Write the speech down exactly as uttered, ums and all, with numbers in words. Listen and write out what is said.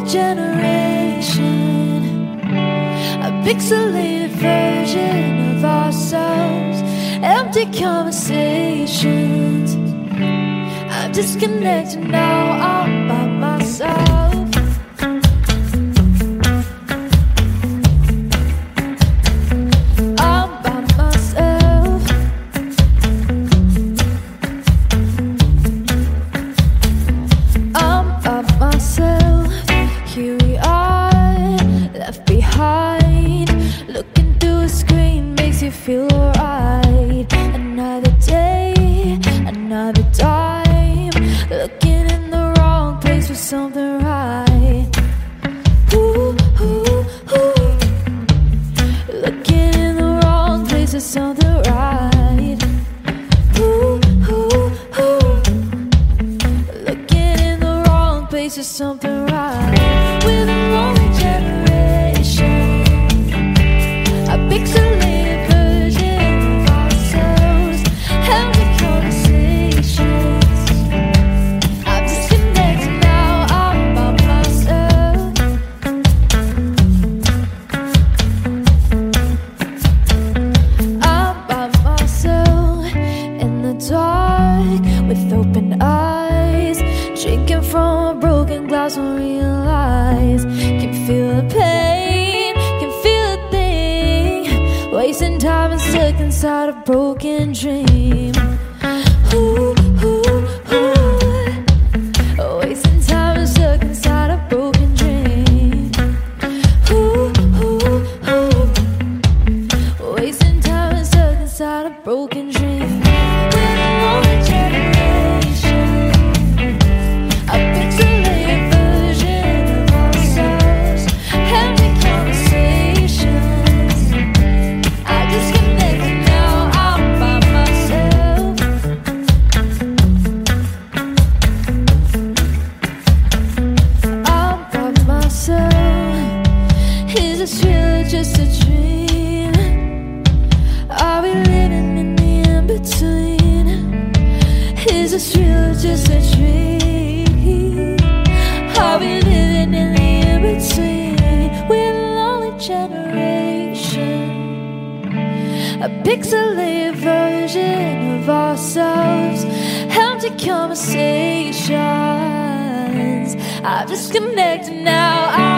generation, a pixelated version of ourselves, empty conversations. I'm disconnected now, I'm by myself. Feel right. Another day, another time, looking in the wrong place for something right. Ooh, ooh, ooh. Looking in the wrong place for something right. Ooh, ooh, ooh. Looking in the wrong place for something right. We're the wrong generation, a pixelated with open eyes, drinking from a broken glass, won't realize. Can feel the pain, can feel the thing, wasting time and stuck inside a broken dream. Ooh, ooh, ooh. Wasting time and stuck inside a broken dream. Ooh, ooh, ooh. Wasting time and stuck inside a broken dream. Is this really just a dream? Are we living in the in-between? Is this really just a dream? Are we living in the in-between? We're the lonely generation, a pixelated version of ourselves, empty conversations. I'm disconnected now.